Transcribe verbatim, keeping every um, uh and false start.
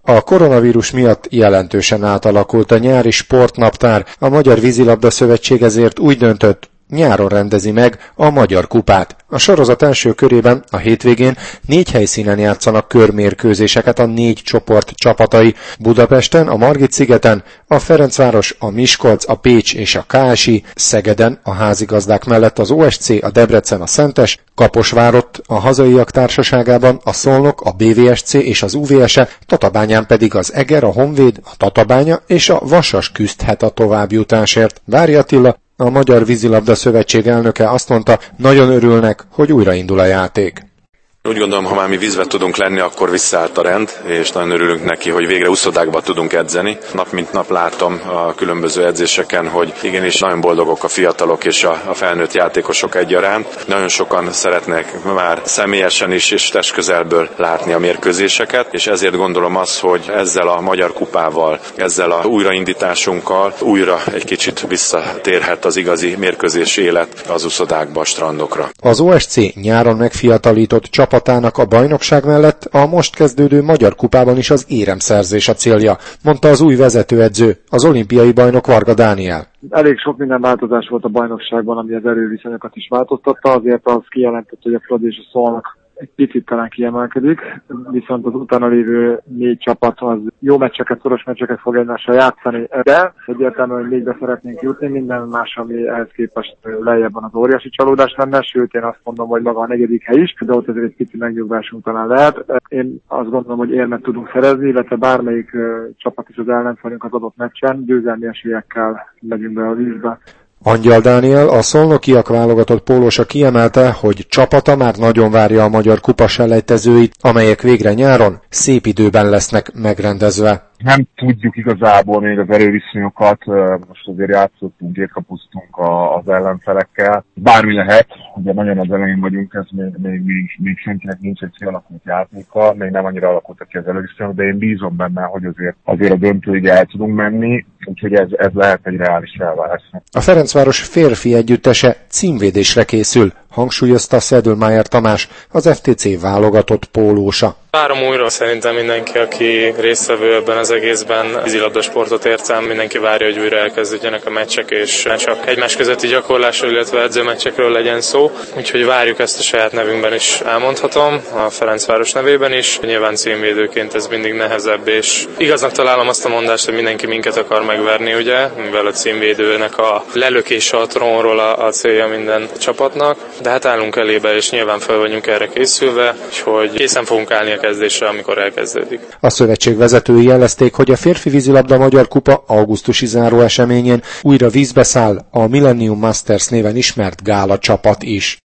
A koronavírus miatt jelentősen átalakult a nyári sportnaptár, a Magyar Vízilabda Szövetség ezért úgy döntött, nyáron rendezi meg a Magyar Kupát. A sorozat első körében a hétvégén négy helyszínen játszanak körmérkőzéseket a négy csoport csapatai. Budapesten, a Margit-szigeten, a Ferencváros, a Miskolc, a Pécs és a ká es i, Szegeden a házigazdák mellett az o es cé, a Debrecen, a Szentes, Kaposvárott a hazaiak társaságában, a Szolnok, a bé vé es cé és az u vé es e, Tatabányán pedig az Eger, a Honvéd, a Tatabánya és a Vasas küzdhet a továbbjutásért. Várja Attila, a Magyar Vízilabda Szövetség elnöke azt mondta, nagyon örülnek, hogy újraindul a játék. Úgy gondolom, ha már mi vízbe tudunk lenni, akkor visszaállt a rend, és nagyon örülünk neki, hogy végre úszodákba tudunk edzeni. Nap mint nap látom a különböző edzéseken, hogy igenis nagyon boldogok a fiatalok és a, a felnőtt játékosok egyaránt. Nagyon sokan szeretnek már személyesen is és testközelből látni a mérkőzéseket, és ezért gondolom azt, hogy ezzel a Magyar Kupával, ezzel a újraindításunkkal újra egy kicsit visszatérhet az igazi mérkőzés élet az úszodákba, a strandokra. Az o es cé nyáron megfiatalított csapat csapatának a bajnokság mellett a most kezdődő Magyar Kupában is az éremszerzés a célja, mondta az új vezetőedző, az olimpiai bajnok Varga Dániel. Elég sok minden változás volt a bajnokságban, ami az erőviszonyokat is változtatta, azért az kijelentett, hogy a Fradi és a Szolnok egy picit talán kiemelkedik, viszont az utána lévő négy csapat az jó meccseket, szoros meccseket fog egymással játszani, de egyértelműen, hogy négybe szeretnénk jutni, minden más, ami ehhez képest lejjebb van, az óriási csalódás lenne, sőt én azt mondom, hogy maga a negyedik hely is, de ott ezért egy pici megnyugvásunk talán lehet. Én azt gondolom, hogy érmet tudunk szerezni, illetve bármelyik uh, csapat is az ellenfelünk az adott meccsen, győzelmi esélyekkel megyünk be a vízbe. Angyal Dániel, a szolnokiak válogatott pólósa kiemelte, hogy csapata már nagyon várja a Magyar Kupa selejtezőit, amelyek végre nyáron szép időben lesznek megrendezve. Nem tudjuk igazából még az erőviszonyokat, most azért játszottunk, érkapuztunk az ellenfelekkel. Bármi lehet, ugye nagyon az elején vagyunk, ez még, még, még, még senkinek nincs egy kialakult játéka, még nem annyira alakultak ki az erőviszonyok, de én bízom benne, hogy azért, azért a döntőig el tudunk menni, úgyhogy ez, ez lehet egy reális elvárás. A Ferencváros férfi együttese címvédésre készül, hangsúlyozta Szedlmeier Tamás, az ef té cé válogatott pólósa. Várom újra, szerintem mindenki, aki résztvevő ebben az egészben, vízilabda sportot értem, mindenki várja, hogy újra elkezdődjenek a meccsek, és ne csak egymás közötti gyakorlásról, illetve edzőmeccsekről legyen szó. Úgyhogy várjuk, ezt a saját nevünkben is elmondhatom, a Ferencváros nevében is. Nyilván címvédőként ez mindig nehezebb, és igaznak találom azt a mondást, hogy mindenki minket akar megverni, ugye, mivel a címvédőnek a lelökése a trónról a, a célja minden csapatnak. De hát állunk elébe, és nyilván fel vagyunk erre készülve, hogy készen fogunk állni a kezdésre, amikor elkezdődik. A szövetség vezetői jelezték, hogy a férfi vízilabda Magyar Kupa augusztusi záró eseményén újra vízbe száll a Millennium Masters néven ismert gála csapat is.